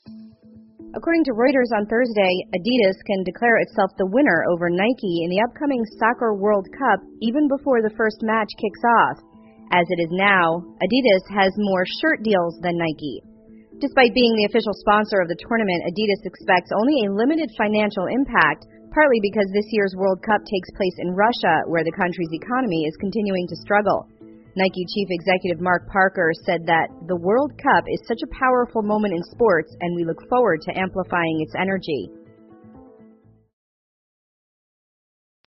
According to Reuters on Thursday, Adidas can declare itself the winner over Nike in the upcoming Soccer World Cup even before the first match kicks off. As it is now, Adidas has more shirt deals than Nike. Despite being the official sponsor of the tournament, Adidas expects only a limited financial impact, partly because this year's World Cup takes place in Russia, where the country's economy is continuing to struggle. Nike chief executive Mark Parker said that the World Cup is such a powerful moment in sports, and we look forward to amplifying its energy.